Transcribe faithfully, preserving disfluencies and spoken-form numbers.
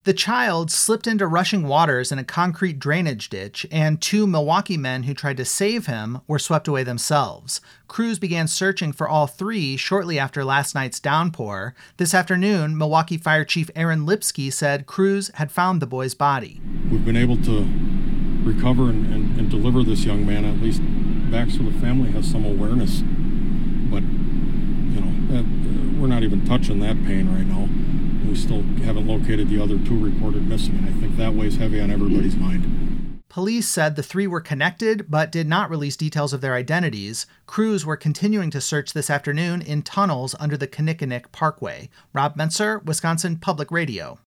The child slipped into rushing waters in a concrete drainage ditch, and two Milwaukee men who tried to save him were swept away themselves. Crews began searching for all three shortly after last night's downpour. This afternoon, Milwaukee Fire Chief Aaron Lipsky said crews had found the boy's body. We've been able to recover and, and, and deliver this young man, at least back so the family has some awareness. But, you know, that, uh, we're not even touching that pain right now. We still haven't located the other two reported missing, and I think that weighs heavy on everybody's mind. Police said the three were connected, but did not release details of their identities. Crews were continuing to search this afternoon in tunnels under the Kinnickinnick Parkway. Rob Mentzer, Wisconsin Public Radio.